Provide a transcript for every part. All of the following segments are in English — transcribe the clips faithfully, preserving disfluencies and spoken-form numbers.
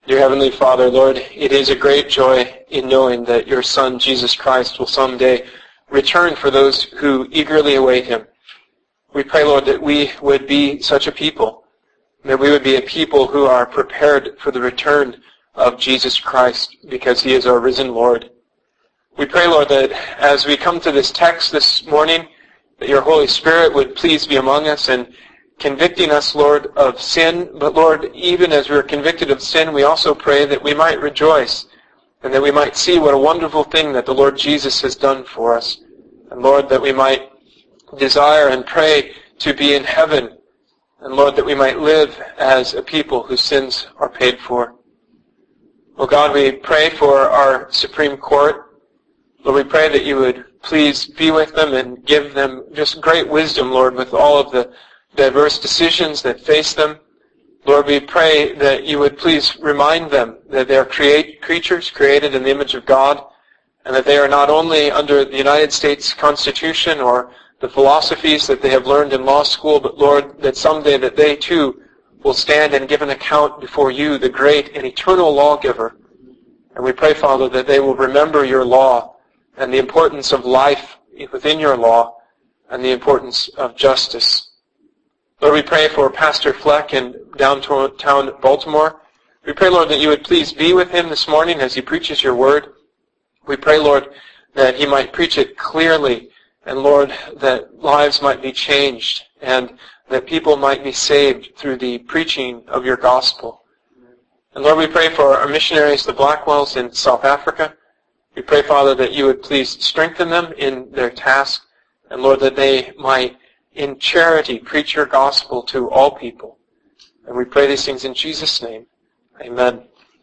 Dear Heavenly Father, Lord, it is a great joy in knowing that your Son, Jesus Christ, will someday return for those who eagerly await him. We pray, Lord, that we would be such a people, that we would be a people who are prepared for the return of Jesus Christ because he is our risen Lord. We pray, Lord, that as we come to this text this morning, that your Holy Spirit would please be among us and convicting us, Lord, of sin. But, Lord, even as we are convicted of sin, we also pray that we might rejoice and that we might see what a wonderful thing that the Lord Jesus has done for us. And, Lord, that we might desire and pray to be in heaven. And, Lord, that we might live as a people whose sins are paid for. Oh, God, we pray for our Supreme Court. Lord, we pray that you would please be with them and give them just great wisdom, Lord, with all of the diverse decisions that face them. Lord, we pray that you would please remind them that they are create, creatures created in the image of God, and that they are not only under the United States Constitution or the philosophies that they have learned in law school, but, Lord, that someday that they too will stand and give an account before you, the great and eternal lawgiver. And we pray, Father, that they will remember your law and the importance of life within your law and the importance of justice. Lord, we pray for Pastor Fleck in downtown Baltimore. We pray, Lord, that you would please be with him this morning as he preaches your word. We pray, Lord, that he might preach it clearly, and, Lord, that lives might be changed and that people might be saved through the preaching of your gospel. And, Lord, we pray for our missionaries, the Blackwells in South Africa. We pray, Father, that you would please strengthen them in their task, and, Lord, that they might in charity preach your gospel to all people. And we pray these things in Jesus' name. Amen.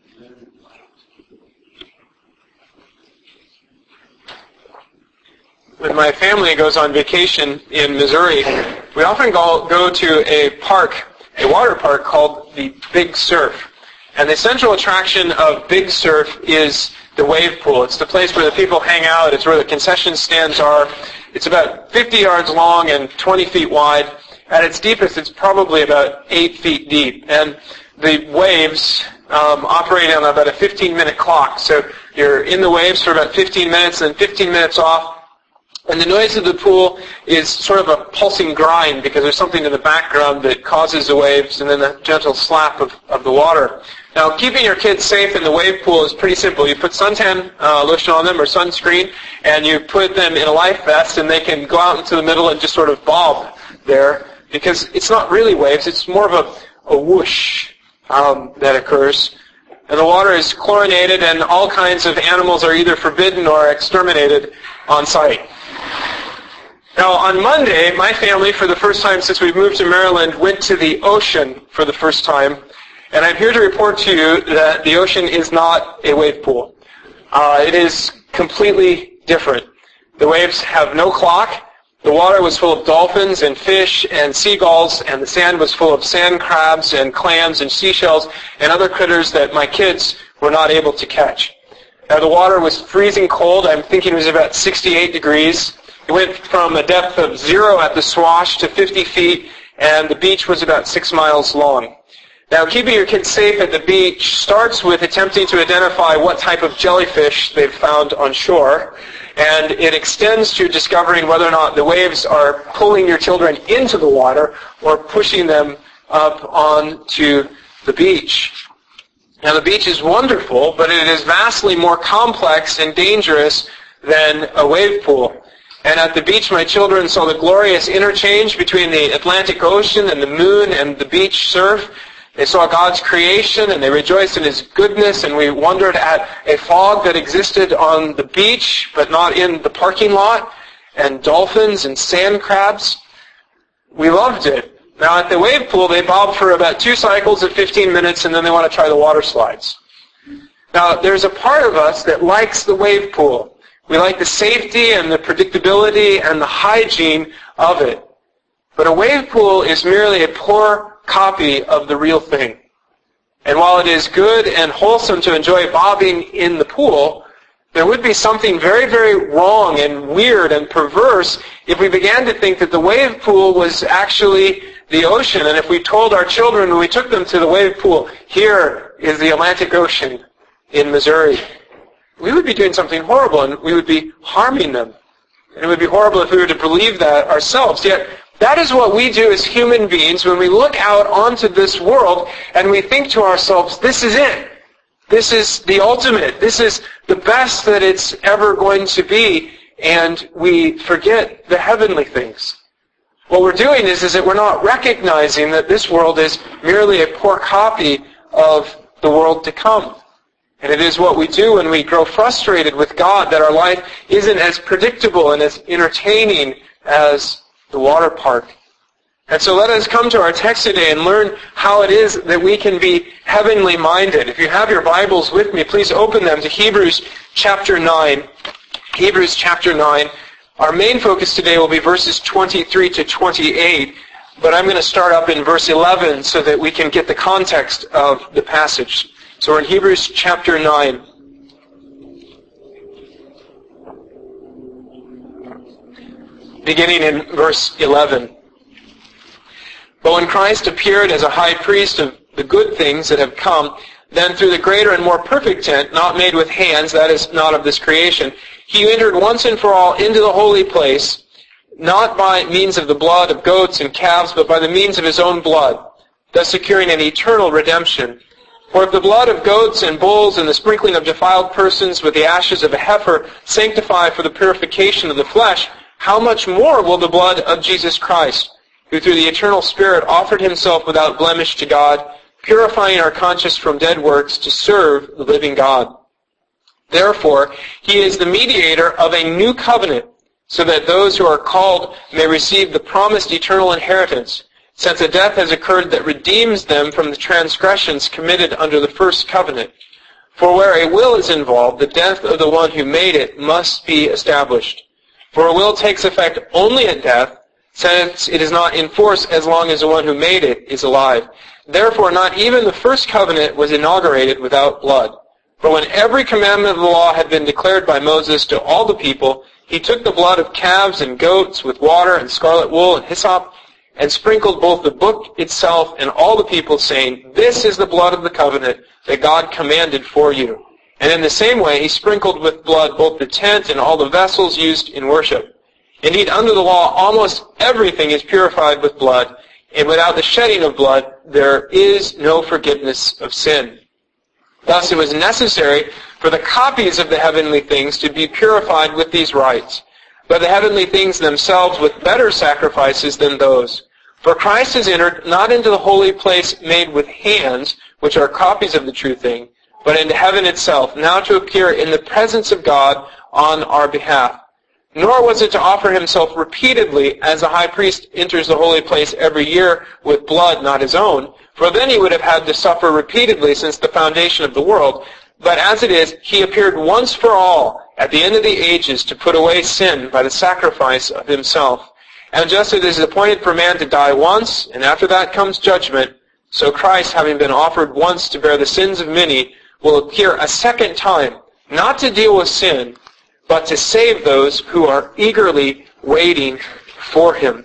When my family goes on vacation in Missouri, we often go, go to a park, a water park called the Big Surf. And the central attraction of Big Surf is the wave pool. It's the place where the people hang out. It's where the concession stands are. It's about fifty yards long and twenty feet wide. At its deepest, it's probably about eight feet deep. And the waves um, operate on about a fifteen-minute clock. So you're in the waves for about fifteen minutes, and then fifteen minutes off. And the noise of the pool is sort of a pulsing grind because there's something in the background that causes the waves, and then a gentle slap of, of the water. Now, keeping your kids safe in the wave pool is pretty simple. You put suntan uh, lotion on them or sunscreen, and you put them in a life vest, and they can go out into the middle and just sort of bob there, because it's not really waves. It's more of a, a whoosh um, that occurs. And the water is chlorinated, and all kinds of animals are either forbidden or exterminated on site. Now, on Monday, my family, for the first time since we've moved to Maryland, went to the ocean for the first time. And I'm here to report to you that the ocean is not a wave pool. Uh, it is completely different. The waves have no clock. The water was full of dolphins and fish and seagulls, and the sand was full of sand crabs and clams and seashells and other critters that my kids were not able to catch. Now, the water was freezing cold. I'm thinking it was about sixty-eight degrees. It went from a depth of zero at the swash to fifty feet, and the beach was about six miles long. Now, keeping your kids safe at the beach starts with attempting to identify what type of jellyfish they've found on shore, and it extends to discovering whether or not the waves are pulling your children into the water or pushing them up onto the beach. Now, the beach is wonderful, but it is vastly more complex and dangerous than a wave pool. And at the beach, my children saw the glorious interchange between the Atlantic Ocean and the moon and the beach surf. They saw God's creation, and they rejoiced in his goodness, and we wondered at a fog that existed on the beach, but not in the parking lot, and dolphins and sand crabs. We loved it. Now, at the wave pool, they bob for about two cycles at fifteen minutes, and then they want to try the water slides. Now, there's a part of us that likes the wave pool. We like the safety and the predictability and the hygiene of it. But a wave pool is merely a poor copy of the real thing. And while it is good and wholesome to enjoy bobbing in the pool, there would be something very, very wrong and weird and perverse if we began to think that the wave pool was actually the ocean, and if we told our children when we took them to the wave pool, here is the Atlantic Ocean in Missouri, we would be doing something horrible, and we would be harming them. And it would be horrible if we were to believe that ourselves. Yet, that is what we do as human beings when we look out onto this world and we think to ourselves, this is it. This is the ultimate. This is the best that it's ever going to be. And we forget the heavenly things. What we're doing is, is that we're not recognizing that this world is merely a poor copy of the world to come. And it is what we do when we grow frustrated with God, that our life isn't as predictable and as entertaining as the water park. And so let us come to our text today and learn how it is that we can be heavenly minded. If you have your Bibles with me, please open them to Hebrews chapter nine. Hebrews chapter nine. Our main focus today will be verses twenty-three to twenty-eight, but I'm going to start up in verse eleven so that we can get the context of the passage. So we're in Hebrews chapter nine. Beginning in verse eleven. But when Christ appeared as a high priest of the good things that have come, then through the greater and more perfect tent, not made with hands, that is, not of this creation, he entered once and for all into the holy place, not by means of the blood of goats and calves, but by the means of his own blood, thus securing an eternal redemption. For if the blood of goats and bulls and the sprinkling of defiled persons with the ashes of a heifer sanctify for the purification of the flesh, how much more will the blood of Jesus Christ, who through the eternal Spirit offered himself without blemish to God, purifying our conscience from dead works to serve the living God. Therefore, he is the mediator of a new covenant, so that those who are called may receive the promised eternal inheritance, since a death has occurred that redeems them from the transgressions committed under the first covenant. For where a will is involved, the death of the one who made it must be established. For a will takes effect only at death, since it is not in force as long as the one who made it is alive. Therefore, not even the first covenant was inaugurated without blood. For when every commandment of the law had been declared by Moses to all the people, he took the blood of calves and goats with water and scarlet wool and hyssop, and sprinkled both the book itself and all the people, saying, This is the blood of the covenant that God commanded for you. And in the same way he sprinkled with blood both the tent and all the vessels used in worship. Indeed, under the law, almost everything is purified with blood, and without the shedding of blood, there is no forgiveness of sin. Thus it was necessary for the copies of the heavenly things to be purified with these rites, but the heavenly things themselves with better sacrifices than those. For Christ has entered not into the holy place made with hands, which are copies of the true thing, but into heaven itself, now to appear in the presence of God on our behalf. Nor was it to offer himself repeatedly, as the high priest enters the holy place every year with blood not his own, for then he would have had to suffer repeatedly since the foundation of the world. But as it is, he appeared once for all at the end of the ages to put away sin by the sacrifice of himself. And just as it is appointed for man to die once, and after that comes judgment, so Christ, having been offered once to bear the sins of many, will appear a second time, not to deal with sin, but to save those who are eagerly waiting for him.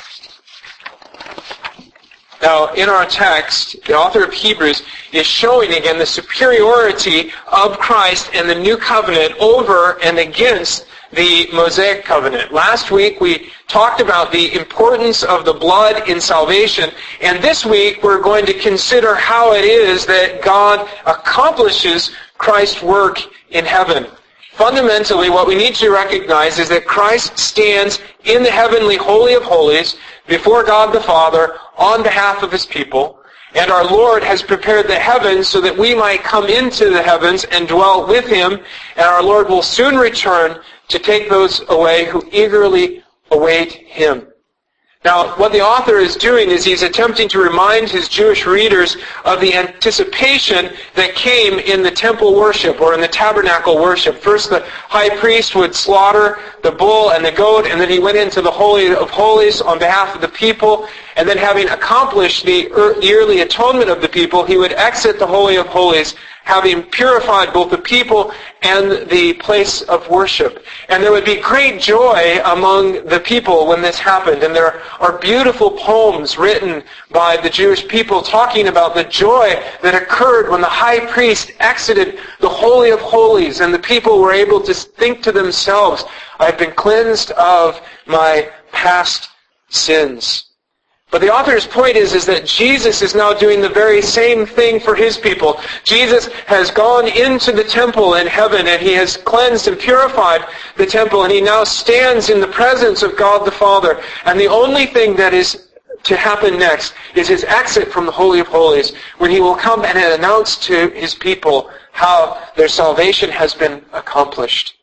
Now, in our text, the author of Hebrews is showing again the superiority of Christ and the new covenant over and against the Mosaic covenant. Last week we talked about the importance of the blood in salvation, and this week we're going to consider how it is that God accomplishes Christ's work in heaven. Fundamentally, what we need to recognize is that Christ stands in the heavenly Holy of Holies before God the Father on behalf of his people, and our Lord has prepared the heavens so that we might come into the heavens and dwell with him, and our Lord will soon return to take those away who eagerly await him. Now, what the author is doing is he's attempting to remind his Jewish readers of the anticipation that came in the temple worship or in the tabernacle worship. First, the high priest would slaughter the bull and the goat, and then he went into the Holy of Holies on behalf of the people, and then having accomplished the yearly atonement of the people, he would exit the Holy of Holies having purified both the people and the place of worship. And there would be great joy among the people when this happened. And there are beautiful poems written by the Jewish people talking about the joy that occurred when the high priest exited the Holy of Holies and the people were able to think to themselves, I've been cleansed of my past sins. But the author's point is, is that Jesus is now doing the very same thing for his people. Jesus has gone into the temple in heaven and he has cleansed and purified the temple, and he now stands in the presence of God the Father. And the only thing that is to happen next is his exit from the Holy of Holies, when he will come and announce to his people how their salvation has been accomplished.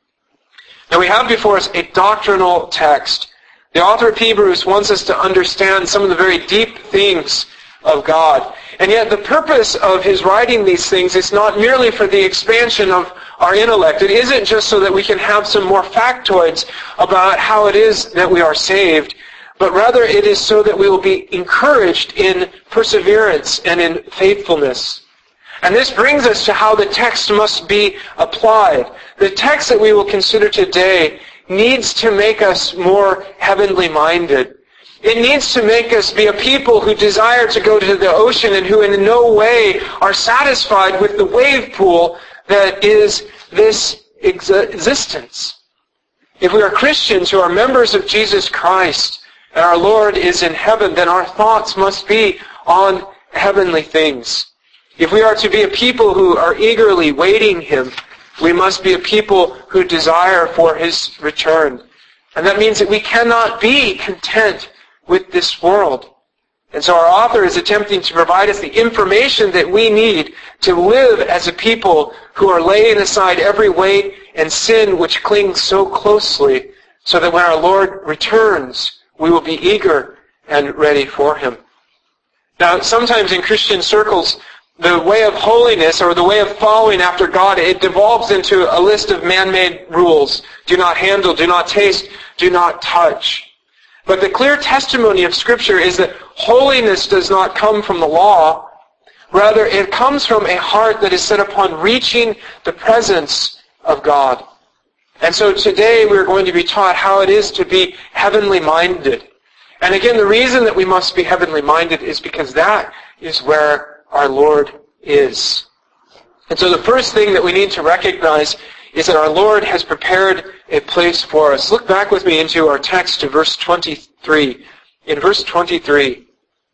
Now we have before us a doctrinal text. The author of Hebrews wants us to understand some of the very deep things of God. And yet the purpose of his writing these things is not merely for the expansion of our intellect. It isn't just so that we can have some more factoids about how it is that we are saved, but rather it is so that we will be encouraged in perseverance and in faithfulness. And this brings us to how the text must be applied. The text that we will consider today needs to make us more heavenly minded. It needs to make us be a people who desire to go to the ocean and who in no way are satisfied with the wave pool that is this ex- existence. If we are Christians who are members of Jesus Christ and our Lord is in heaven, then our thoughts must be on heavenly things. If we are to be a people who are eagerly waiting him, we must be a people who desire for his return. And that means that we cannot be content with this world. And so our author is attempting to provide us the information that we need to live as a people who are laying aside every weight and sin which clings so closely, so that when our Lord returns, we will be eager and ready for him. Now, sometimes in Christian circles, the way of holiness or the way of following after God, it devolves into a list of man-made rules. Do not handle, do not taste, do not touch. But the clear testimony of Scripture is that holiness does not come from the law. Rather, it comes from a heart that is set upon reaching the presence of God. And so today we're going to be taught how it is to be heavenly minded. And again, the reason that we must be heavenly minded is because that is where our Lord is. And so the first thing that we need to recognize is that our Lord has prepared a place for us. Look back with me into our text to verse twenty-three. In verse twenty-three,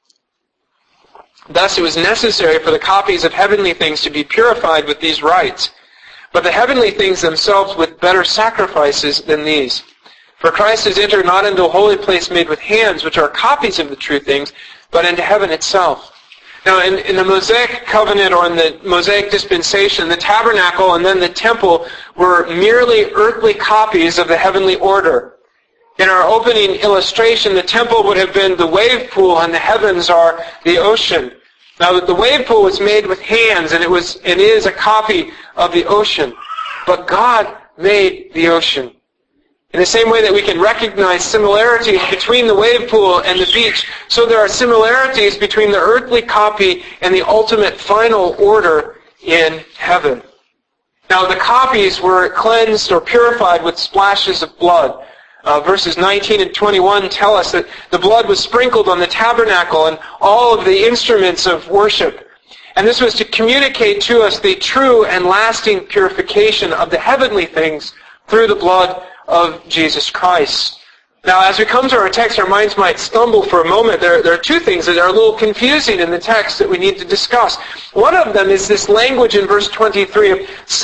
thus it was necessary for the copies of heavenly things to be purified with these rites, but the heavenly things themselves with better sacrifices than these. For Christ has entered not into a holy place made with hands, which are copies of the true things, but into heaven itself. Now, in, in the Mosaic covenant or in the Mosaic dispensation, the tabernacle and then the temple were merely earthly copies of the heavenly order. In our opening illustration, the temple would have been the wave pool and the heavens are the ocean. Now, the wave pool was made with hands and it was and is a copy of the ocean. But God made the ocean. In the same way that we can recognize similarities between the wave pool and the beach, so there are similarities between the earthly copy and the ultimate final order in heaven. Now the copies were cleansed or purified with splashes of blood. Uh, verses nineteen and twenty-one tell us that the blood was sprinkled on the tabernacle and all of the instruments of worship. And this was to communicate to us the true and lasting purification of the heavenly things through the blood of Jesus Christ. Now, as we come to our text, our minds might stumble for a moment. There, there are two things that are a little confusing in the text that we need to discuss. One of them is this language in verse twenty-three of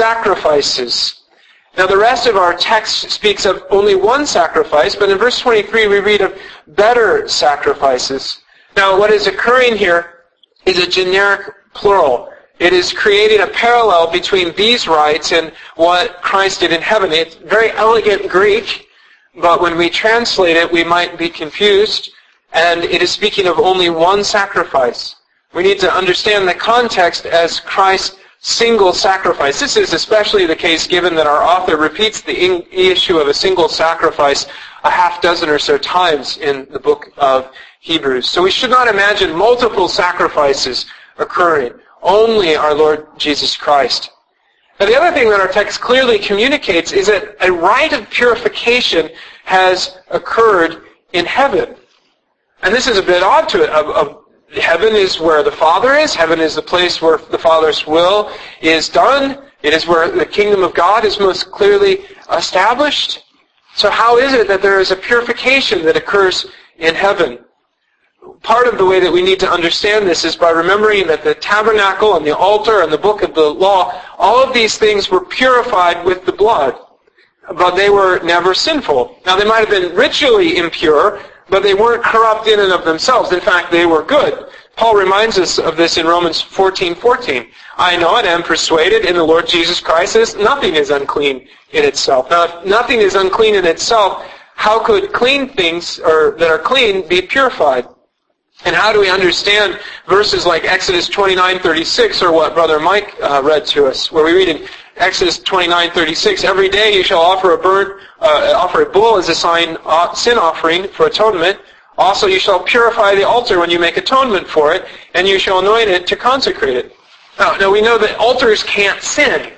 sacrifices. Now, the rest of our text speaks of only one sacrifice, but in verse twenty-three we read of better sacrifices. Now, what is occurring here is a generic plural. It is creating a parallel between these rites and what Christ did in heaven. It's very elegant Greek, but when we translate it, we might be confused, and it is speaking of only one sacrifice. We need to understand the context as Christ's single sacrifice. This is especially the case given that our author repeats the issue of a single sacrifice a half dozen or so times in the book of Hebrews. So we should not imagine multiple sacrifices occurring. only our Lord Jesus Christ. Now, the other thing that our text clearly communicates is that a rite of purification has occurred in heaven. And this is a bit odd to it. Of, of, heaven is where the Father is. Heaven is the place where the Father's will is done. It is where the kingdom of God is most clearly established. So how is it that there is a purification that occurs in heaven? Part of the way that we need to understand this is by remembering that the tabernacle and the altar and the book of the law, all of these things were purified with the blood, but they were never sinful. Now, they might have been ritually impure, but they weren't corrupt in and of themselves. In fact, they were good. Paul reminds us of this in Romans fourteen fourteen. I know and am persuaded in the Lord Jesus Christ that nothing is unclean in itself. Now, if nothing is unclean in itself, how could clean things or that are clean be purified? And how do we understand verses like Exodus twenty-nine thirty-six, or what Brother Mike uh, read to us, where we read in Exodus twenty-nine thirty-six, every day you shall offer a burnt, uh, offer a bull as a sign, uh, sin offering for atonement. Also you shall purify the altar when you make atonement for it, and you shall anoint it to consecrate it. Now, now we know that altars can't sin.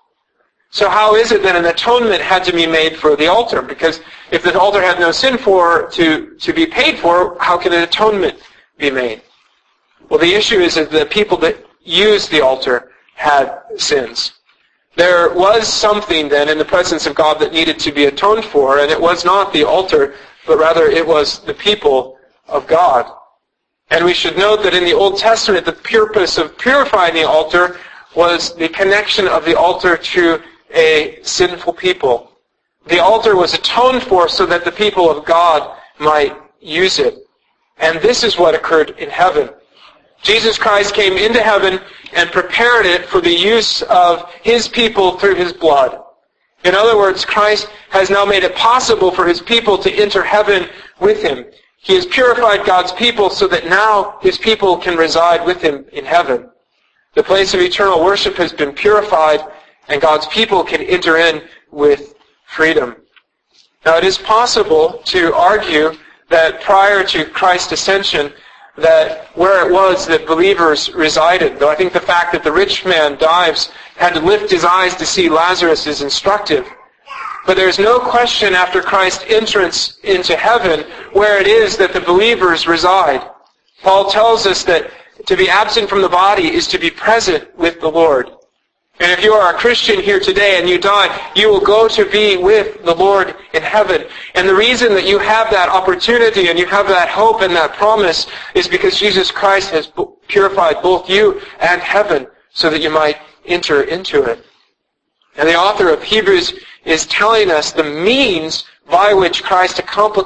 So how is it that an atonement had to be made for the altar? Because if the altar had no sin for to, to be paid for, how can an atonement be made? Well, the issue is that the people that used the altar had sins. There was something then in the presence of God that needed to be atoned for, and it was not the altar, but rather it was the people of God. And we should note that in the Old Testament, the purpose of purifying the altar was the connection of the altar to a sinful people. The altar was atoned for so that the people of God might use it. And this is what occurred in heaven. Jesus Christ came into heaven and prepared it for the use of His people through His blood. In other words, Christ has now made it possible for His people to enter heaven with Him. He has purified God's people so that now His people can reside with Him in heaven. The place of eternal worship has been purified, and God's people can enter in with freedom. Now, it is possible to argue that prior to Christ's ascension, that where it was that believers resided, though I think the fact that the rich man dives had to lift his eyes to see Lazarus is instructive. But there's no question after Christ's entrance into heaven where it is that the believers reside. Paul tells us that to be absent from the body is to be present with the Lord. And if you are a Christian here today and you die, you will go to be with the Lord in heaven. And the reason that you have that opportunity and you have that hope and that promise is because Jesus Christ has purified both you and heaven so that you might enter into it. And the author of Hebrews is telling us the means by which Christ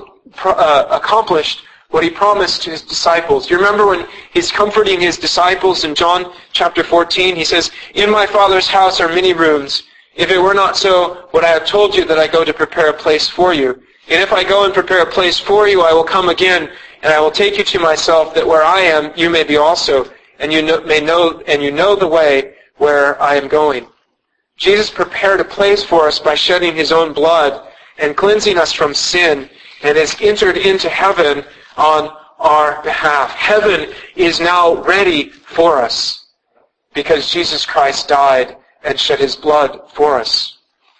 accomplished what He promised to His disciples. You remember when He's comforting His disciples in John chapter fourteen, He says, "In my Father's house are many rooms. If it were not so, would I have told you that I go to prepare a place for you? And if I go and prepare a place for you, I will come again, and I will take you to myself, that where I am, you may be also, and you know, may know, and you know the way where I am going." Jesus prepared a place for us by shedding His own blood and cleansing us from sin, and has entered into heaven on our behalf. Heaven is now ready for us because Jesus Christ died and shed His blood for us.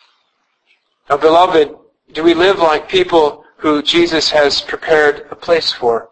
Now, beloved, do we live like people who Jesus has prepared a place for?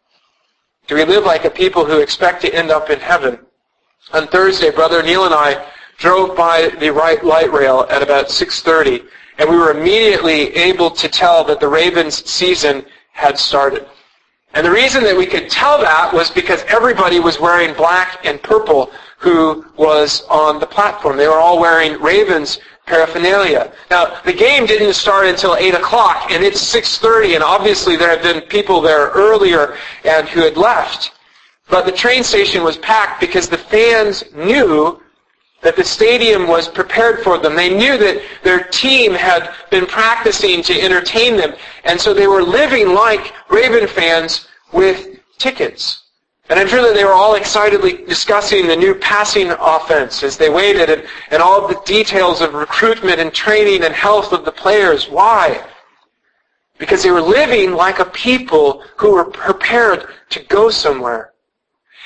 Do we live like a people who expect to end up in heaven? On Thursday, Brother Neil and I drove by the right light rail at about six thirty, and we were immediately able to tell that the Ravens season had started. And the reason that we could tell that was because everybody was wearing black and purple who was on the platform. They were all wearing Ravens paraphernalia. Now, the game didn't start until eight o'clock, and it's six thirty, and obviously there had been people there earlier and who had left. But the train station was packed because the fans knew that the stadium was prepared for them. They knew that their team had been practicing to entertain them. And so they were living like Raven fans with tickets. And I'm sure that they were all excitedly discussing the new passing offense as they waited, and, and all of the details of recruitment and training and health of the players. Why? Because they were living like a people who were prepared to go somewhere.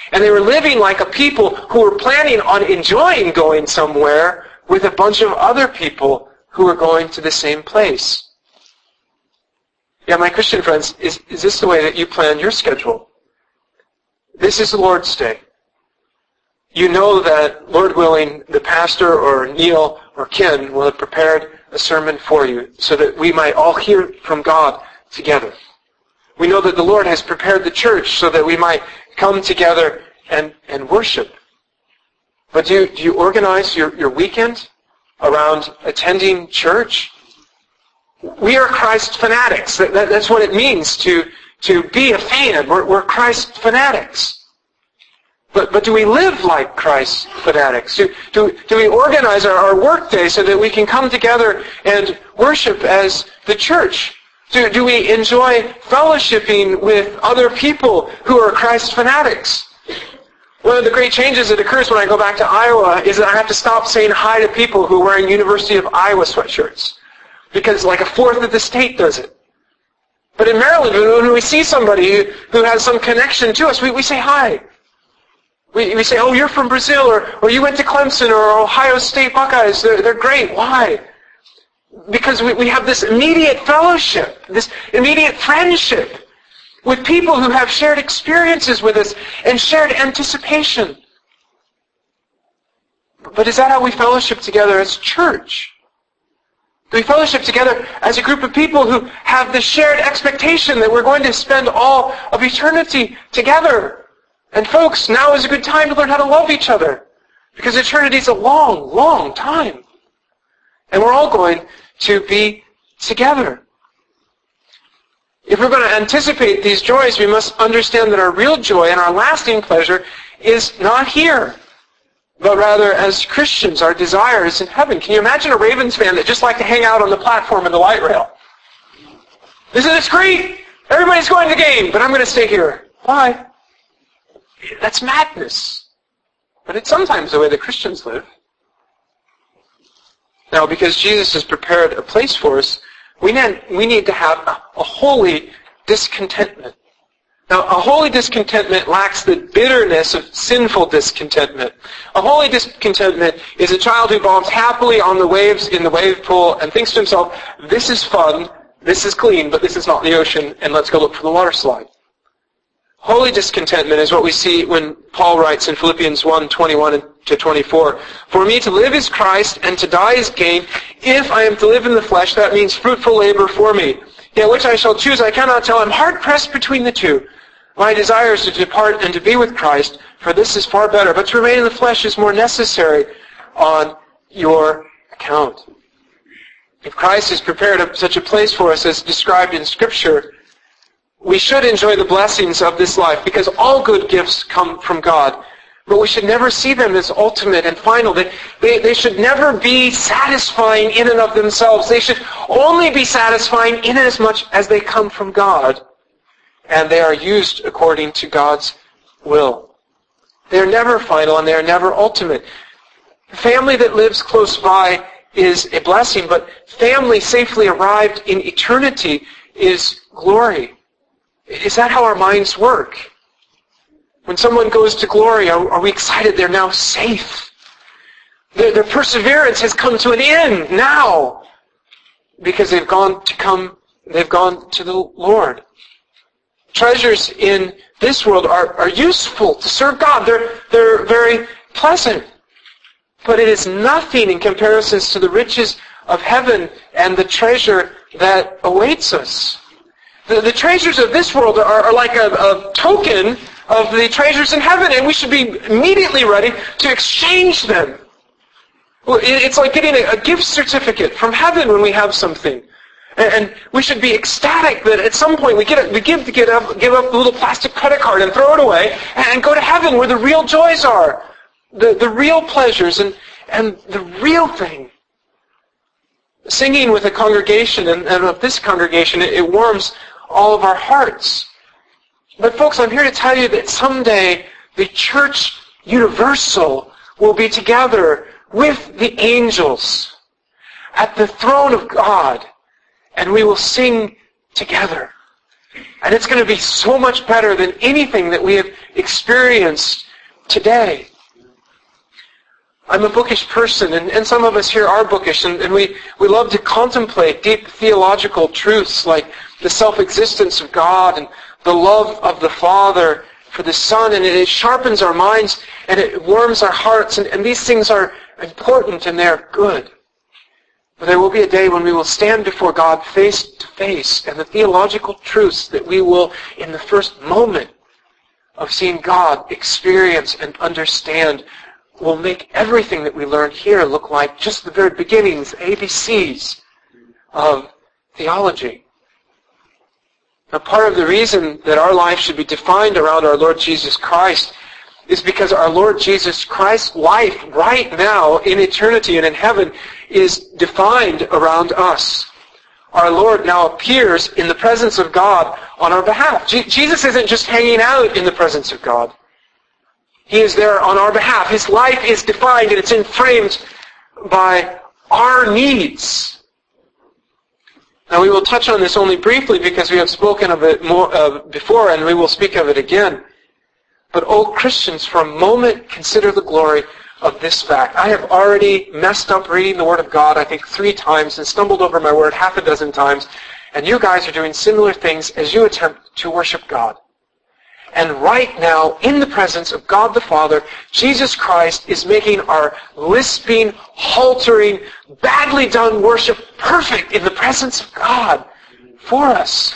And they were living like a people who were planning on enjoying going somewhere with a bunch of other people who were going to the same place. Yeah, my Christian friends, is, is this the way that you plan your schedule? This is the Lord's Day. You know that, Lord willing, the pastor or Neil or Ken will have prepared a sermon for you so that we might all hear from God together. We know that the Lord has prepared the church so that we might come together and, and worship. But do you, do you organize your, your weekend around attending church? We are Christ fanatics. That, that, that's what it means to, to be a fan. We're, we're Christ fanatics. But, but do we live like Christ fanatics? Do, do, do we organize our, our work day so that we can come together and worship as the church? Do, do we enjoy fellowshipping with other people who are Christ fanatics? One of the great changes that occurs when I go back to Iowa is that I have to stop saying hi to people who are wearing University of Iowa sweatshirts. Because like a fourth of the state does it. But in Maryland, when we see somebody who has some connection to us, we, we say hi. We, we say, oh, you're from Brazil, or, or you went to Clemson, or Ohio State Buckeyes. They're, they're great. Why? Because we, we have this immediate fellowship, this immediate friendship with people who have shared experiences with us and shared anticipation. But is that how we fellowship together as church? Do we fellowship together as a group of people who have the shared expectation that we're going to spend all of eternity together? And folks, now is a good time to learn how to love each other, because eternity is a long, long time. And we're all going to be together. If we're going to anticipate these joys, we must understand that our real joy and our lasting pleasure is not here, but rather as Christians, our desire is in heaven. Can you imagine a Ravens fan that just liked to hang out on the platform in the light rail? This is great. Everybody's going to the game, but I'm going to stay here. Why? That's madness. But it's sometimes the way that Christians live. Now, because Jesus has prepared a place for us, we need, we need to have a, a holy discontentment. Now, a holy discontentment lacks the bitterness of sinful discontentment. A holy discontentment is a child who bombs happily on the waves in the wave pool and thinks to himself, this is fun, this is clean, but this is not the ocean, and let's go look for the water slide. Holy discontentment is what we see when Paul writes in Philippians one, twenty-one to twenty-four. For me to live is Christ, and to die is gain. If I am to live in the flesh, that means fruitful labor for me. Yet which I shall choose, I cannot tell. I'm hard-pressed between the two. My desire is to depart and to be with Christ, for this is far better. But to remain in the flesh is more necessary on your account. If Christ has prepared such a place for us as described in Scripture, we should enjoy the blessings of this life, because all good gifts come from God. But we should never see them as ultimate and final. They, they, they should never be satisfying in and of themselves. They should only be satisfying in as much as they come from God, and they are used according to God's will. They are never final, and they are never ultimate. Family that lives close by is a blessing, but family safely arrived in eternity is glory. Is that how our minds work? When someone goes to glory, are, are we excited they're now safe? Their, their perseverance has come to an end now, because they've gone to come, they've gone to the Lord. Treasures in this world are, are useful to serve God. They're, they're very pleasant. But it is nothing in comparison to the riches of heaven and the treasure that awaits us. The, the treasures of this world are, are like a, a token of the treasures in heaven, and we should be immediately ready to exchange them. Well, it, it's like getting a, a gift certificate from heaven when we have something. And, and we should be ecstatic that at some point we get a, we give to get up, give up a little plastic credit card and throw it away and go to heaven where the real joys are, the, the real pleasures and, and the real thing. Singing with a congregation, and, and of this congregation, it, it warms all of our hearts. But folks, I'm here to tell you that someday the church universal will be together with the angels at the throne of God, and we will sing together. And it's going to be so much better than anything that we have experienced today. I'm a bookish person, and, and some of us here are bookish, and, and we, we love to contemplate deep theological truths like the self-existence of God and the love of the Father for the Son, and it, it sharpens our minds and it warms our hearts, and, and these things are important and they're good. But there will be a day when we will stand before God face to face, and the theological truths that we will, in the first moment of seeing God, experience and understand, will make everything that we learn here look like just the very beginnings, A B Cs of theology. Now, part of the reason that our life should be defined around our Lord Jesus Christ is because our Lord Jesus Christ's life right now in eternity and in heaven is defined around us. Our Lord now appears in the presence of God on our behalf. Je- Jesus isn't just hanging out in the presence of God. He is there on our behalf. His life is defined and it's inframed by our needs. Now we will touch on this only briefly because we have spoken of it more uh, before, and we will speak of it again. But, oh Christians, for a moment consider the glory of this fact. I have already messed up reading the Word of God, I think three times, and stumbled over my word half a dozen times, and you guys are doing similar things as you attempt to worship God. And right now, in the presence of God the Father, Jesus Christ is making our lisping, haltering, badly done worship perfect in the presence of God for us.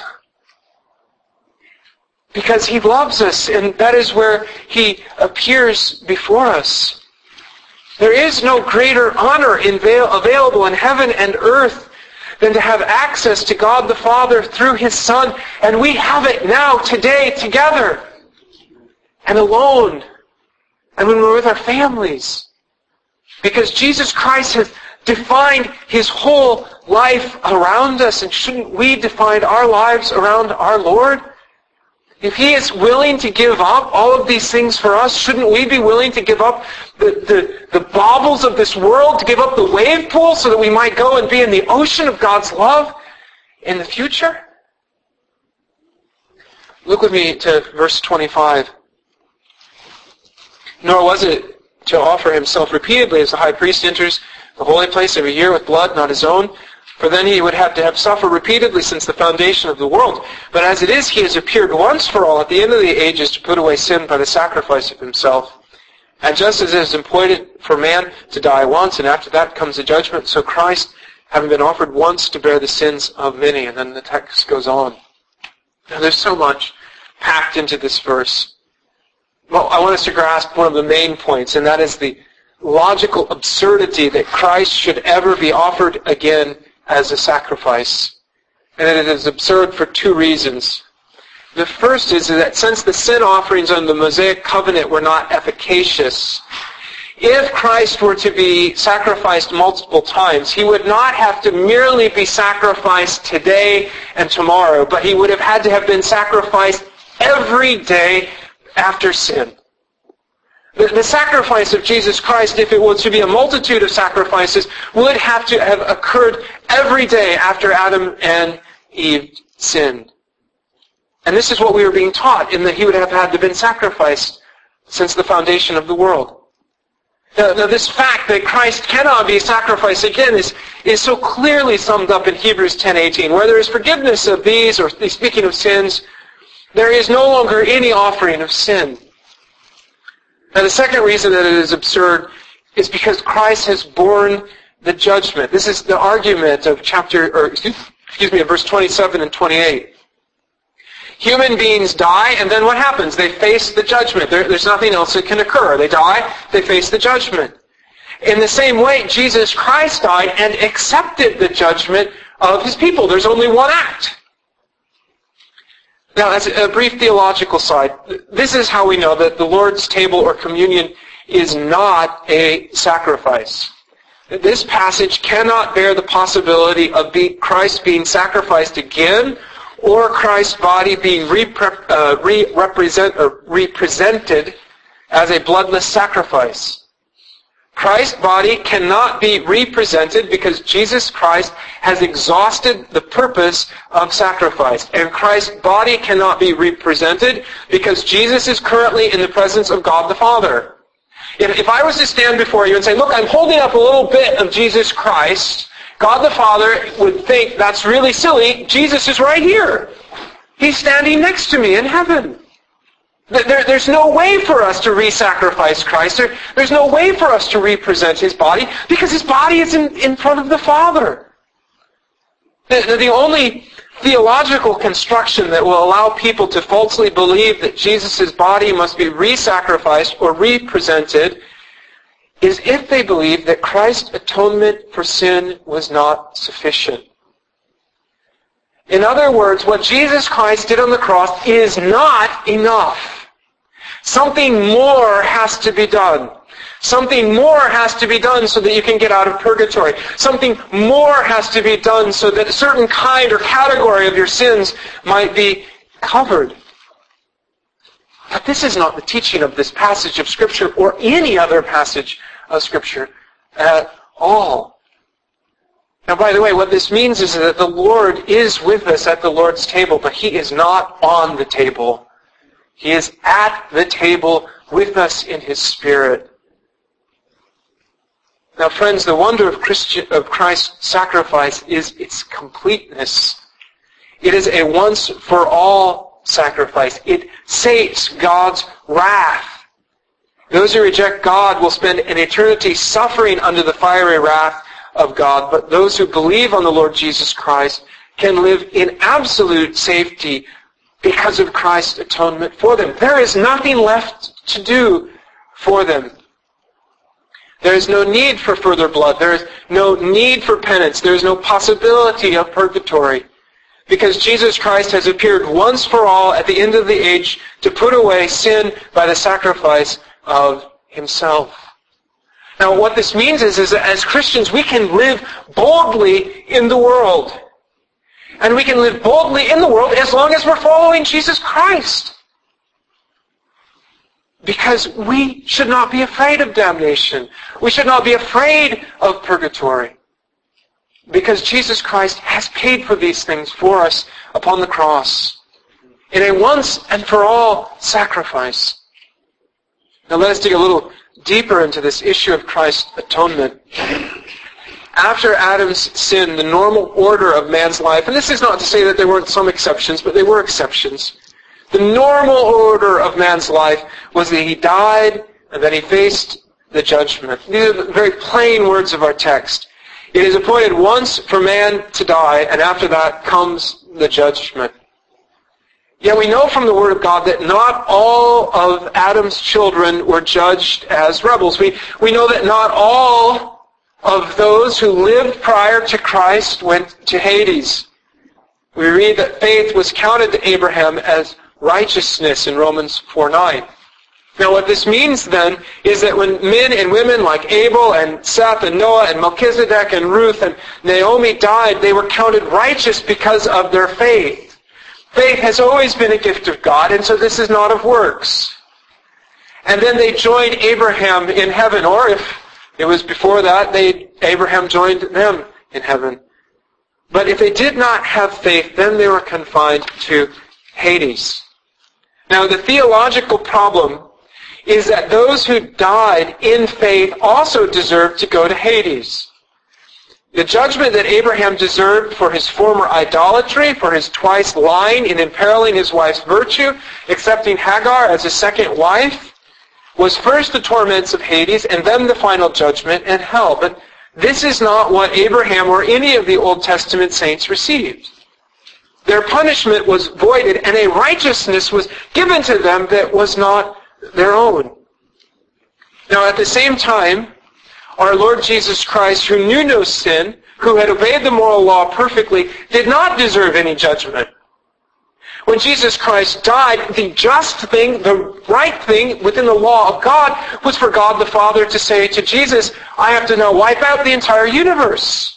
Because He loves us, and that is where He appears before us. There is no greater honor available in heaven and earth than to have access to God the Father through His Son, and we have it now, today, together, and alone, and when we're with our families. Because Jesus Christ has defined His whole life around us, and shouldn't we define our lives around our Lord? If He is willing to give up all of these things for us, shouldn't we be willing to give up the, the, the baubles of this world, to give up the wave pool so that we might go and be in the ocean of God's love in the future? Look with me to verse twenty-five. Nor was it to offer Himself repeatedly as the high priest enters the holy place every year with blood not his own, for then He would have to have suffered repeatedly since the foundation of the world. But as it is, He has appeared once for all at the end of the ages to put away sin by the sacrifice of Himself. And just as it is appointed for man to die once, and after that comes the judgment, so Christ, having been offered once to bear the sins of many. And then the text goes on. Now there's so much packed into this verse. Well, I want us to grasp one of the main points, and that is the logical absurdity that Christ should ever be offered again as a sacrifice. And it is absurd for two reasons. The first is that since the sin offerings under the Mosaic covenant were not efficacious, if Christ were to be sacrificed multiple times, He would not have to merely be sacrificed today and tomorrow, but He would have had to have been sacrificed every day after sin. The, the sacrifice of Jesus Christ, if it was to be a multitude of sacrifices, would have to have occurred every day after Adam and Eve sinned. And this is what we were being taught, in that He would have had to have been sacrificed since the foundation of the world. Now, now this fact that Christ cannot be sacrificed again is, is so clearly summed up in Hebrews ten eighteen, where there is forgiveness of these, or speaking of sins, there is no longer any offering of sin. Now the second reason that it is absurd is because Christ has borne the judgment. This is the argument of chapter, or excuse me, of verse twenty-seven and twenty-eight. Human beings die, and then what happens? They face the judgment. There, there's nothing else that can occur. They die, they face the judgment. In the same way, Jesus Christ died and accepted the judgment of His people. There's only one act. Now, as a brief theological side, this is how we know that the Lord's table or communion is not a sacrifice. This passage cannot bear the possibility of be, Christ being sacrificed again, or Christ's body being repre- uh, re-represent, or represented as a bloodless sacrifice. Christ's body cannot be represented because Jesus Christ has exhausted the purpose of sacrifice. And Christ's body cannot be represented because Jesus is currently in the presence of God the Father. If, if I was to stand before you and say, look, I'm holding up a little bit of Jesus Christ, God the Father would think, that's really silly. Jesus is right here. He's standing next to me in heaven. There, there's no way for us to re-sacrifice Christ. There, there's no way for us to represent His body because His body is in, in front of the Father. The, the only theological construction that will allow people to falsely believe that Jesus' body must be re-sacrificed or represented is if they believe that Christ's atonement for sin was not sufficient. In other words, what Jesus Christ did on the cross is not enough. Something more has to be done. Something more has to be done so that you can get out of purgatory. Something more has to be done so that a certain kind or category of your sins might be covered. But this is not the teaching of this passage of Scripture or any other passage of Scripture at all. Now, by the way, what this means is that the Lord is with us at the Lord's table, but He is not on the table. He is at the table with us in His Spirit. Now, friends, the wonder of, Christian, of Christ's sacrifice is its completeness. It is a once-for-all sacrifice. It saves God's wrath. Those who reject God will spend an eternity suffering under the fiery wrath of God, but those who believe on the Lord Jesus Christ can live in absolute safety because of Christ's atonement for them. There is nothing left to do for them. There is no need for further blood. There is no need for penance. There is no possibility of purgatory, because Jesus Christ has appeared once for all at the end of the age to put away sin by the sacrifice of Himself. Now, what this means is, is that as Christians, we can live boldly in the world. And we can live boldly in the world as long as we're following Jesus Christ. Because we should not be afraid of damnation. We should not be afraid of purgatory. Because Jesus Christ has paid for these things for us upon the cross in a once and for all sacrifice. Now let us dig a little deeper into this issue of Christ's atonement. After Adam's sin, the normal order of man's life, and this is not to say that there weren't some exceptions, but there were exceptions. The normal order of man's life was that he died and then he faced the judgment. These are the very plain words of our text. It is appointed once for man to die, and after that comes the judgment. Yet we know from the Word of God that not all of Adam's children were judged as rebels. We, we know that not all of those who lived prior to Christ went to Hades. We read that faith was counted to Abraham as righteousness in Romans four nine. Now what this means then is that when men and women like Abel and Seth and Noah and Melchizedek and Ruth and Naomi died, they were counted righteous because of their faith. Faith has always been a gift of God, and so this is not of works. And then they joined Abraham in heaven, or if it was before that, they Abraham joined them in heaven. But if they did not have faith, then they were confined to Hades. Now the theological problem is that those who died in faith also deserve to go to Hades. The judgment that Abraham deserved for his former idolatry, for his twice lying in imperiling his wife's virtue, accepting Hagar as his second wife, was first the torments of Hades and then the final judgment in hell. But this is not what Abraham or any of the Old Testament saints received. Their punishment was voided and a righteousness was given to them that was not their own. Now at the same time, our Lord Jesus Christ, who knew no sin, who had obeyed the moral law perfectly, did not deserve any judgment. When Jesus Christ died, the just thing, the right thing within the law of God was for God the Father to say to Jesus, I have to now wipe out the entire universe.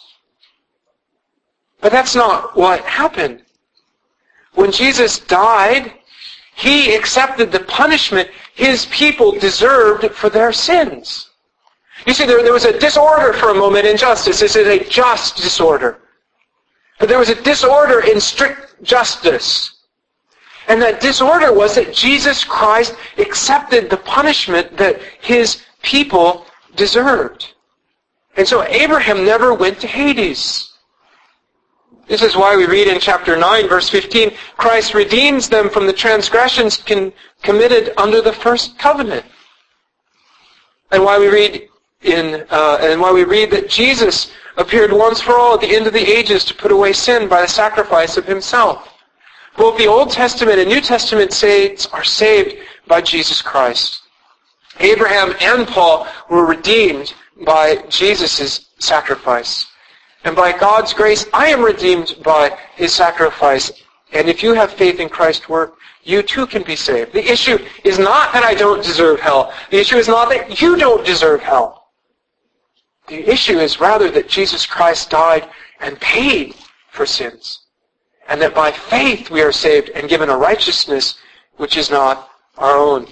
But that's not what happened. When Jesus died, He accepted the punishment His people deserved for their sins. You see, there, there was a disorder for a moment in justice. This is a just disorder. But there was a disorder in strict justice. And that disorder was that Jesus Christ accepted the punishment that his people deserved. And so Abraham never went to Hades. This is why we read in chapter nine, verse fifteen, Christ redeems them from the transgressions con- committed under the first covenant. And why we read in uh, and why we read that Jesus appeared once for all at the end of the ages to put away sin by the sacrifice of himself. Both the Old Testament and New Testament saints are saved by Jesus Christ. Abraham and Paul were redeemed by Jesus' sacrifice. And by God's grace, I am redeemed by his sacrifice. And if you have faith in Christ's work, you too can be saved. The issue is not that I don't deserve hell. The issue is not that you don't deserve hell. The issue is rather that Jesus Christ died and paid for sins. And that by faith we are saved and given a righteousness which is not our own.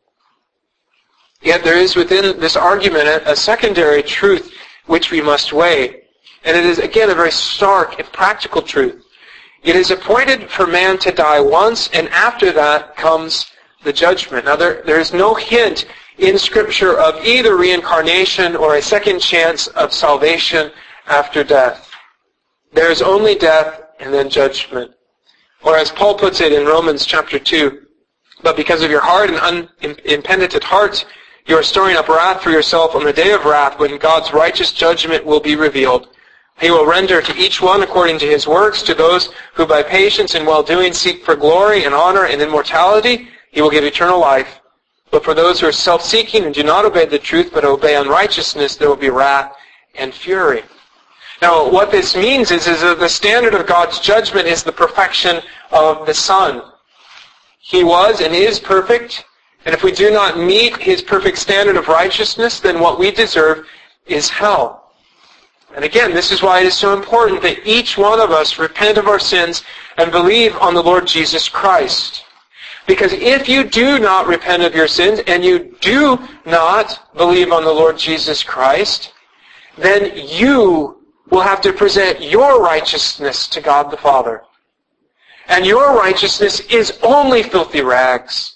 Yet there is within this argument a, a secondary truth which we must weigh. And it is, again, a very stark and practical truth. It is appointed for man to die once, and after that comes the judgment. Now, there, there is no hint in Scripture of either reincarnation or a second chance of salvation after death. There is only death and then judgment. Or as Paul puts it in Romans chapter two, but because of your hard and unimpenitent heart, you are storing up wrath for yourself on the day of wrath when God's righteous judgment will be revealed. He will render to each one according to his works. To those who by patience and well-doing seek for glory and honor and immortality, he will give eternal life. But for those who are self-seeking and do not obey the truth but obey unrighteousness, there will be wrath and fury. Now, what this means is, is that the standard of God's judgment is the perfection of the Son. He was and is perfect, and if we do not meet his perfect standard of righteousness, then what we deserve is hell. And again, this is why it is so important that each one of us repent of our sins and believe on the Lord Jesus Christ. Because if you do not repent of your sins and you do not believe on the Lord Jesus Christ, then you will have to present your righteousness to God the Father. And your righteousness is only filthy rags.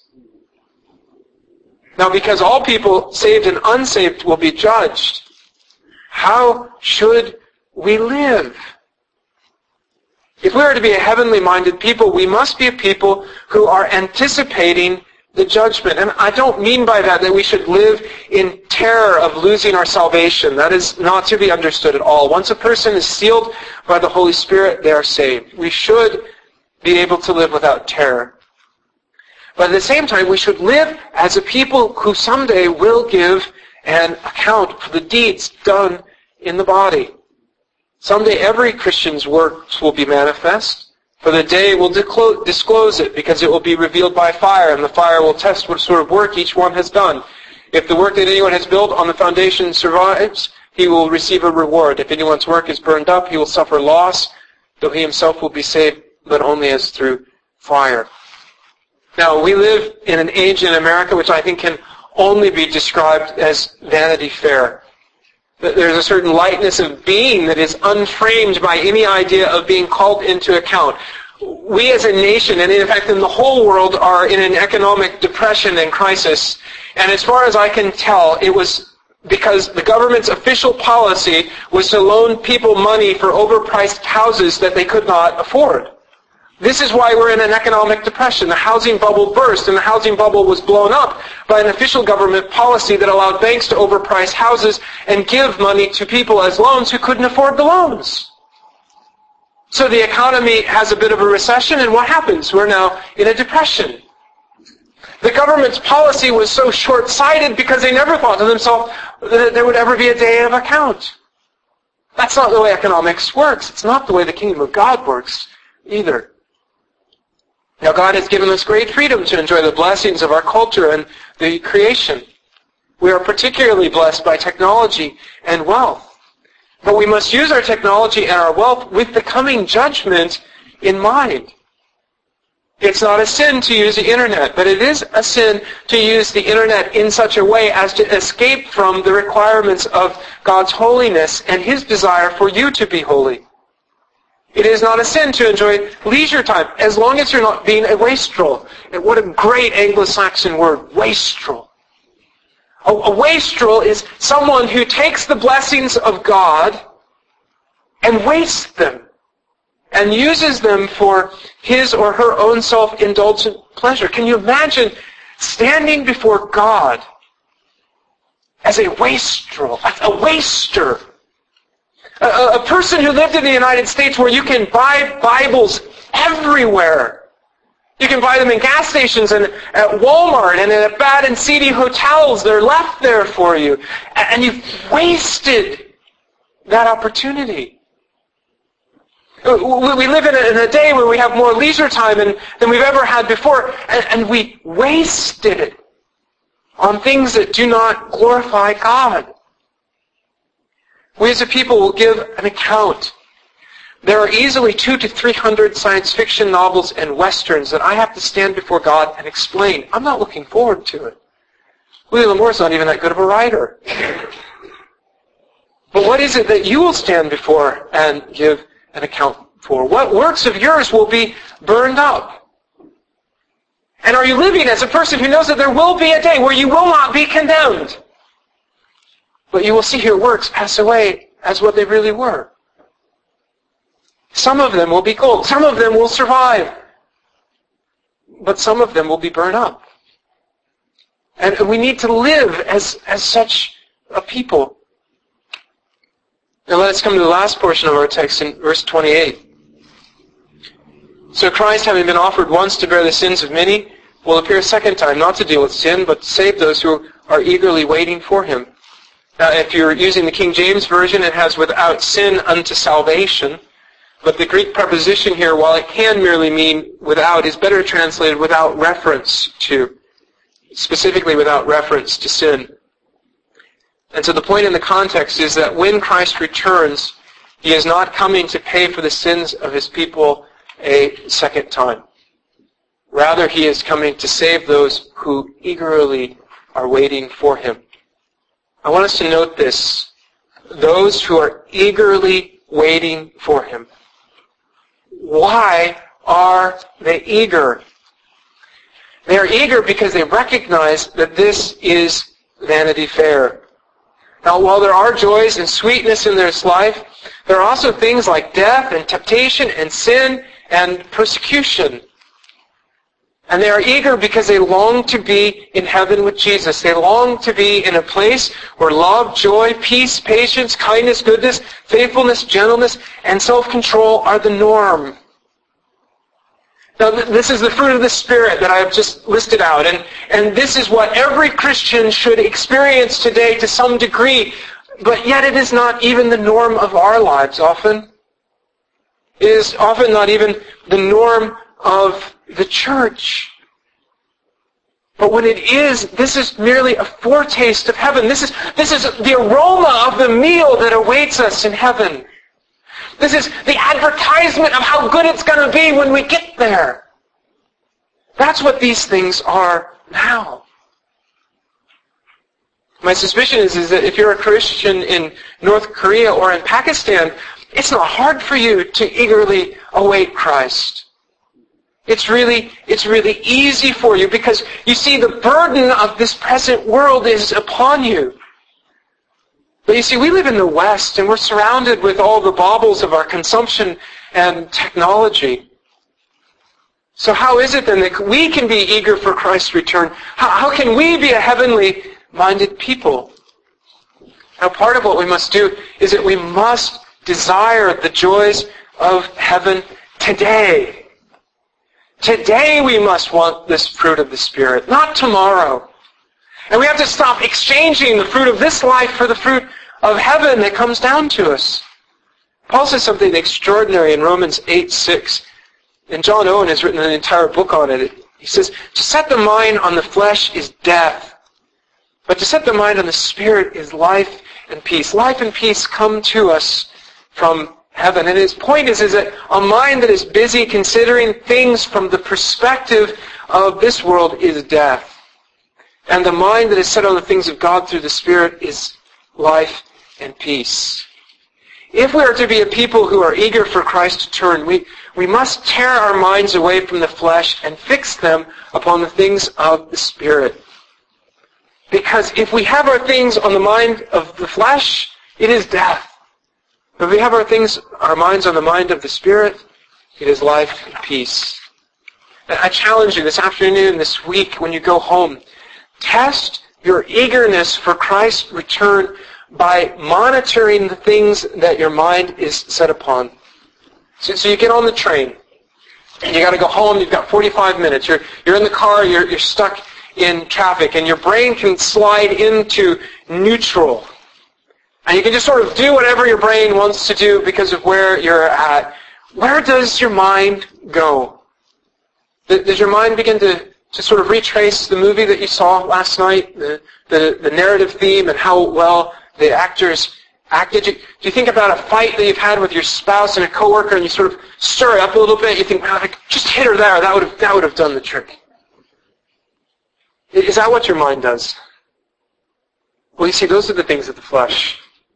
Now, because all people, saved and unsaved, will be judged, how should we live? If we are to be a heavenly minded people, we must be a people who are anticipating the judgment. And I don't mean by that that we should live in terror of losing our salvation. That is not to be understood at all. Once a person is sealed by the Holy Spirit, they are saved. We should be able to live without terror. But at the same time, we should live as a people who someday will give an account for the deeds done in the body. Someday every Christian's works will be manifest, for the day will disclose it, because it will be revealed by fire, and the fire will test what sort of work each one has done. If the work that anyone has built on the foundation survives, he will receive a reward. If anyone's work is burned up, he will suffer loss, though he himself will be saved, but only as through fire. Now, we live in an age in America which I think can only be described as Vanity Fair. There's a certain lightness of being that is unframed by any idea of being called into account. We as a nation, and in fact in the whole world, are in an economic depression and crisis. And as far as I can tell, it was because the government's official policy was to loan people money for overpriced houses that they could not afford. This is why we're in an economic depression. The housing bubble burst, and the housing bubble was blown up by an official government policy that allowed banks to overprice houses and give money to people as loans who couldn't afford the loans. So the economy has a bit of a recession, and what happens? We're now in a depression. The government's policy was so short-sighted because they never thought to themselves that there would ever be a day of account. That's not the way economics works. It's not the way the kingdom of God works either. Now, God has given us great freedom to enjoy the blessings of our culture and the creation. We are particularly blessed by technology and wealth. But we must use our technology and our wealth with the coming judgment in mind. It's not a sin to use the internet, but it is a sin to use the internet in such a way as to escape from the requirements of God's holiness and His desire for you to be holy. It is not a sin to enjoy leisure time, as long as you're not being a wastrel. And what a great Anglo-Saxon word, wastrel. A, a wastrel is someone who takes the blessings of God and wastes them, and uses them for his or her own self-indulgent pleasure. Can you imagine standing before God as a wastrel, a waster? A, a person who lived in the United States where you can buy Bibles everywhere. You can buy them in gas stations and at Walmart and at bad and seedy hotels. They're left there for you. And you've wasted that opportunity. We live in a, in a day where we have more leisure time than, than we've ever had before, and, and we wasted it on things that do not glorify God. We as a people will give an account. There are easily two to three hundred science fiction novels and westerns that I have to stand before God and explain. I'm not looking forward to it. Willie Lamoore's not even that good of a writer. But what is it that you will stand before and give an account for? What works of yours will be burned up? And are you living as a person who knows that there will be a day where you will not be condemned, but you will see your works pass away as what they really were? Some of them will be gold. Some of them will survive. But some of them will be burned up. And we need to live as, as such a people. Now let us come to the last portion of our text in verse twenty-eight. So Christ, having been offered once to bear the sins of many, will appear a second time, not to deal with sin, but to save those who are eagerly waiting for Him. Now, if you're using the King James Version, it has without sin unto salvation. But the Greek preposition here, while it can merely mean without, is better translated without reference to, specifically without reference to sin. And so the point in the context is that when Christ returns, He is not coming to pay for the sins of His people a second time. Rather, He is coming to save those who eagerly are waiting for Him. I want us to note this. Those who are eagerly waiting for Him. Why are they eager? They are eager because they recognize that this is Vanity Fair. Now, while there are joys and sweetness in this life, there are also things like death and temptation and sin and persecution. And they are eager because they long to be in heaven with Jesus. They long to be in a place where love, joy, peace, patience, kindness, goodness, faithfulness, gentleness, and self-control are the norm. Now, this is the fruit of the Spirit that I have just listed out. And, and this is what every Christian should experience today to some degree. But yet it is not even the norm of our lives often. It is often not even the norm of the church. But when it is, this is merely a foretaste of heaven. This is, this is the aroma of the meal that awaits us in heaven. This is the advertisement of how good it's going to be when we get there. That's what these things are now. My suspicion is, is that if you're a Christian in North Korea or in Pakistan, it's not hard for you to eagerly await Christ. It's really, it's really easy for you because you see the burden of this present world is upon you. But you see, we live in the West and we're surrounded with all the baubles of our consumption and technology. So how is it then that we can be eager for Christ's return? How, how can we be a heavenly minded people? Now, part of what we must do is that we must desire the joys of heaven today. Today we must want this fruit of the Spirit, not tomorrow. And we have to stop exchanging the fruit of this life for the fruit of heaven that comes down to us. Paul says something extraordinary in Romans eight six. And John Owen has written an entire book on it. He says, to set the mind on the flesh is death, but to set the mind on the Spirit is life and peace. Life and peace come to us from heaven. And his point is, is that a mind that is busy considering things from the perspective of this world is death. And the mind that is set on the things of God through the Spirit is life and peace. If we are to be a people who are eager for Christ to turn, we, we must tear our minds away from the flesh and fix them upon the things of the Spirit. Because if we have our things on the mind of the flesh, it is death. But if we have our things, our minds on the mind of the Spirit, it is life and peace. And I challenge you this afternoon, this week, when you go home, test your eagerness for Christ's return by monitoring the things that your mind is set upon. So, so you get on the train, and you got to go home, you've got forty-five minutes, you're, you're in the car, you're, you're stuck in traffic, and your brain can slide into neutral. And you can just sort of do whatever your brain wants to do because of where you're at. Where does your mind go? Does your mind begin to, to sort of retrace the movie that you saw last night, the, the, the narrative theme and how well the actors acted? Do you think about a fight that you've had with your spouse and a coworker, and you sort of stir it up a little bit? You think, well, if I could just hit her there, that would have, that would have done the trick. Is that what your mind does? Well, you see, those are the things of the flesh.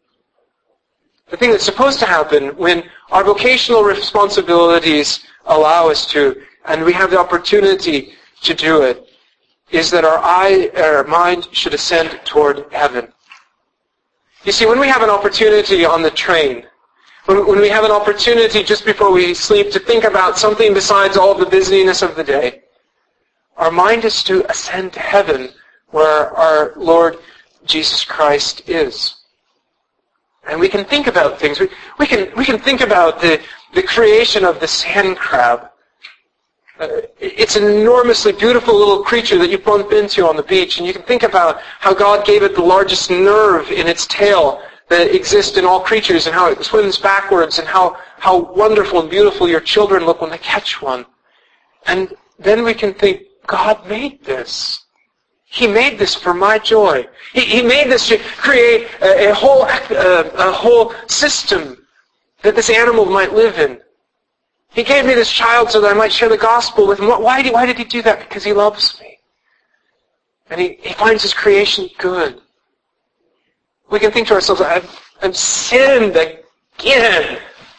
The thing that's supposed to happen when our vocational responsibilities allow us to, and we have the opportunity to do it, is that our eye, our mind should ascend toward heaven. You see, when we have an opportunity on the train, when, when we have an opportunity just before we sleep to think about something besides all the busyness of the day, our mind is to ascend to heaven where our Lord Jesus Christ is. And we can think about things. We, we can we can think about the, the creation of the sand crab. Uh, it's an enormously beautiful little creature that you bump into on the beach, and you can think about how God gave it the largest nerve in its tail that exists in all creatures, and how it swims backwards, and how, how wonderful and beautiful your children look when they catch one. And then we can think, God made this. He made this for my joy. He, he made this to create a, a whole a, a whole system that this animal might live in. He gave me this child so that I might share the gospel with him. Why did, why did he do that? Because he loves me. And he, he finds his creation good. We can think to ourselves, I've, I've sinned again.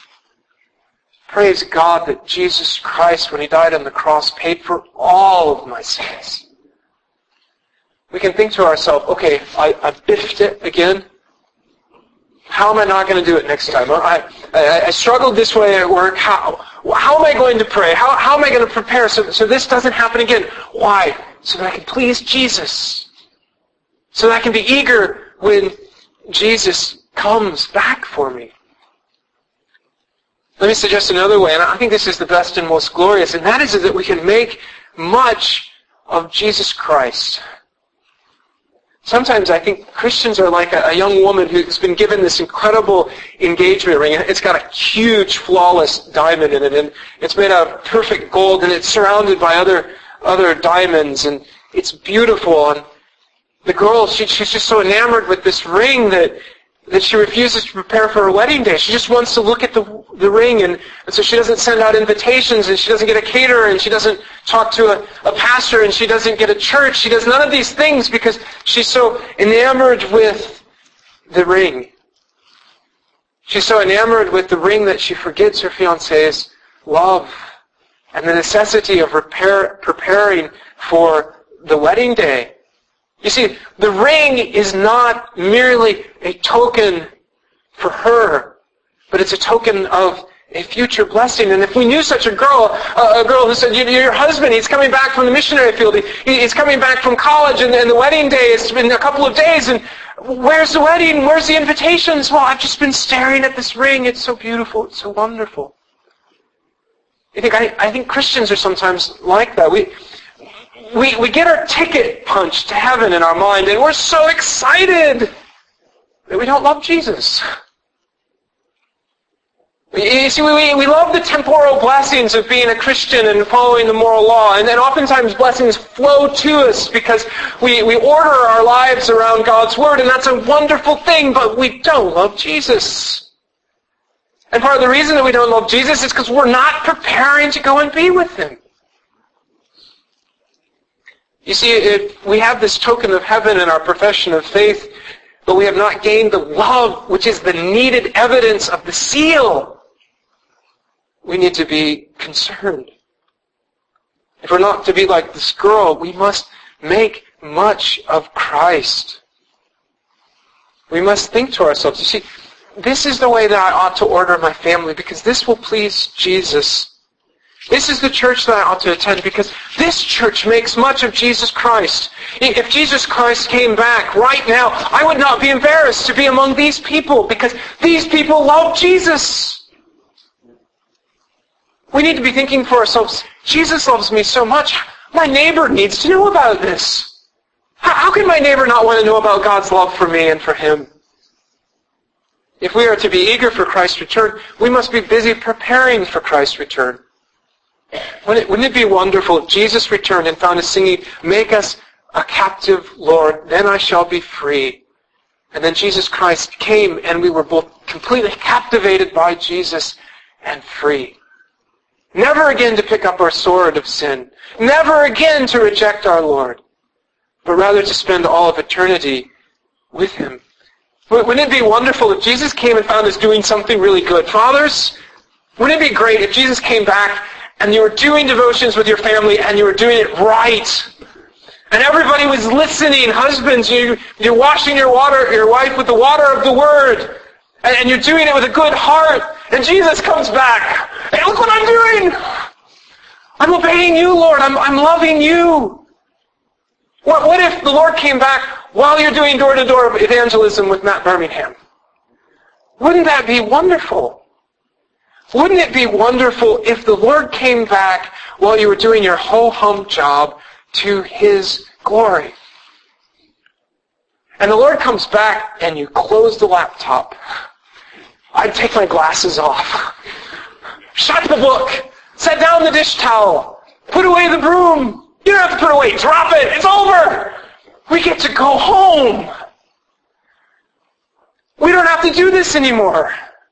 Praise God that Jesus Christ, when he died on the cross, paid for all of my sins. We can think to ourselves, okay, I, I biffed it again. How am I not going to do it next time? I, I, I struggled this way at work. How, how am I going to pray? How, how am I going to prepare so, so this doesn't happen again? Why? So that I can please Jesus. So that I can be eager when Jesus comes back for me. Let me suggest another way, and I think this is the best and most glorious, and that is that we can make much of Jesus Christ. Sometimes I think Christians are like a, a young woman who's been given this incredible engagement ring. It's got a huge, flawless diamond in it, and it's made out of perfect gold, and it's surrounded by other other diamonds, and it's beautiful. And the girl, she, she's just so enamored with this ring that that she refuses to prepare for her wedding day. She just wants to look at the the ring, and, and so she doesn't send out invitations, and she doesn't get a caterer, and she doesn't talk to a, a pastor, and she doesn't get a church. She does none of these things because she's so enamored with the ring. She's so enamored with the ring that she forgets her fiancé's love and the necessity of repair, preparing for the wedding day. You see, the ring is not merely a token for her, but it's a token of a future blessing. And if we knew such a girl, a girl who said, your husband, he's coming back from the missionary field, he's coming back from college, and the wedding day has been a couple of days, and where's the wedding? Where's the invitations? Well, I've just been staring at this ring. It's so beautiful. It's so wonderful. I think, I, I think Christians are sometimes like that. We... We we get our ticket punched to heaven in our mind, and we're so excited that we don't love Jesus. You see, we, we love the temporal blessings of being a Christian and following the moral law, and then oftentimes blessings flow to us because we, we order our lives around God's Word, and that's a wonderful thing, but we don't love Jesus. And part of the reason that we don't love Jesus is because we're not preparing to go and be with Him. You see, it, we have this token of heaven in our profession of faith, but we have not gained the love, which is the needed evidence of the seal. We need to be concerned. If we're not to be like this girl, we must make much of Christ. We must think to ourselves, you see, this is the way that I ought to order my family because this will please Jesus. This is the church that I ought to attend because this church makes much of Jesus Christ. If Jesus Christ came back right now, I would not be embarrassed to be among these people because these people love Jesus. We need to be thinking for ourselves, Jesus loves me so much, my neighbor needs to know about this. How can my neighbor not want to know about God's love for me and for him? If we are to be eager for Christ's return, we must be busy preparing for Christ's return. Wouldn't it, wouldn't it be wonderful if Jesus returned and found us singing, "Make us a captive, Lord, then I shall be free." And then Jesus Christ came and we were both completely captivated by Jesus and free. Never again to pick up our sword of sin. Never again to reject our Lord. But rather to spend all of eternity with Him. Wouldn't it be wonderful if Jesus came and found us doing something really good? Fathers, wouldn't it be great if Jesus came back and you were doing devotions with your family and you were doing it right? And everybody was listening. Husbands, you, you're washing your water, your wife with the water of the Word. And, and you're doing it with a good heart. And Jesus comes back. Hey, look what I'm doing! I'm obeying you, Lord. I'm, I'm loving you. What, what if the Lord came back while you're doing door-to-door evangelism with Matt Birmingham? Wouldn't that be wonderful? Wouldn't it be wonderful if the Lord came back while you were doing your ho-hum job to His glory? And the Lord comes back and you close the laptop. I'd take my glasses off. Shut the book. Set down the dish towel. Put away the broom. You don't have to put it away. Drop it. It's over. We get to go home. We don't have to do this anymore.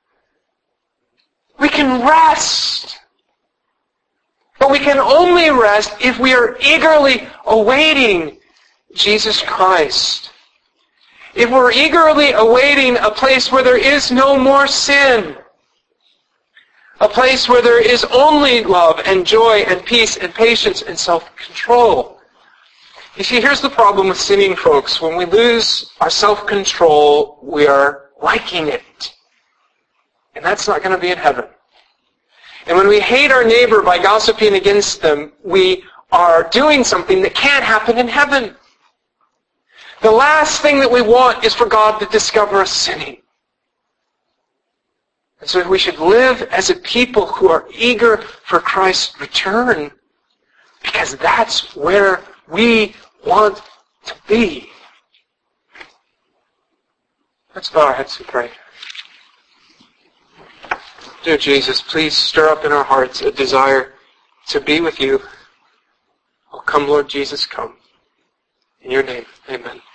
We can rest. But we can only rest if we are eagerly awaiting Jesus Christ. If we're eagerly awaiting a place where there is no more sin. A place where there is only love and joy and peace and patience and self-control. You see, here's the problem with sinning, folks. When we lose our self-control, we are liking it. And that's not going to be in heaven. And when we hate our neighbor by gossiping against them, we are doing something that can't happen in heaven. The last thing that we want is for God to discover us sinning. And so we should live as a people who are eager for Christ's return, because that's where we want to be. Let's bow our heads and pray. Dear Jesus, please stir up in our hearts a desire to be with you. Oh, come, Lord Jesus, come. In your name, amen.